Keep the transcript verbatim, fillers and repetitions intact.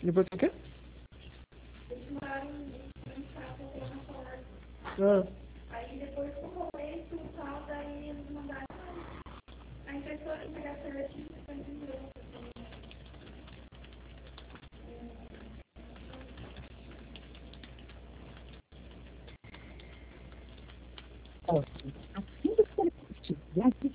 Depois o quê? Eles moraram em casa lá na Solar. Ah. Aí depois do rolê e tal, daí eles mandaram a impressora entregar certinho para entender. Assim que ele tiver aqui